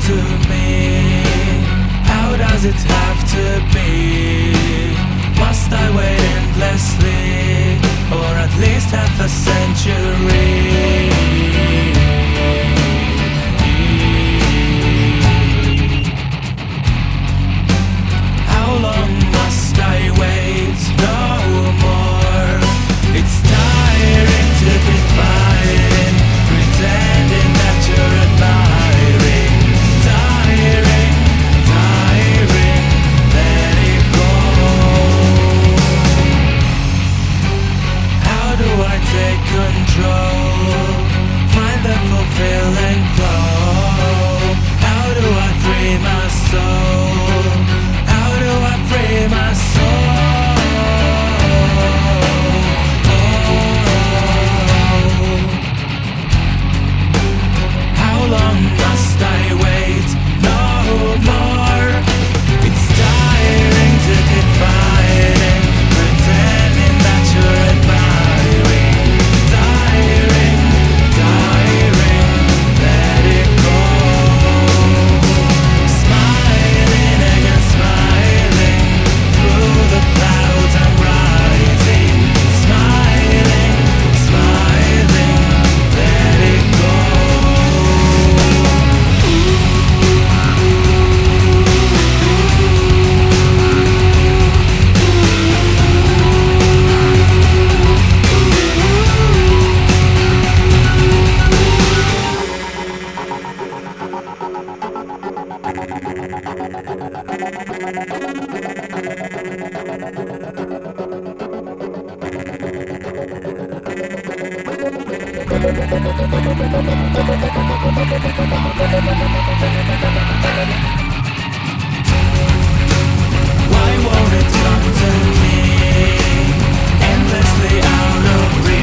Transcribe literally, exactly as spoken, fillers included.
to me? How does it have to be? Must I wait endlessly, or at least half a century? How long must I wait? No more. It's tiring to be fighting, pretending that you're admiring. Tiring, tiring, let it go. How do I take control? Find the fulfilling flow. How do I free my soul? How do I free my soul? How long must I wait? No more. It's tiring to keep fighting, pretending that you're admiring. Tiring, tiring, let it go. Smiling again, smiling, through the clouds I'm rising. Smiling, smiling, let it go. Why won't it come to me? Endlessly out of reach.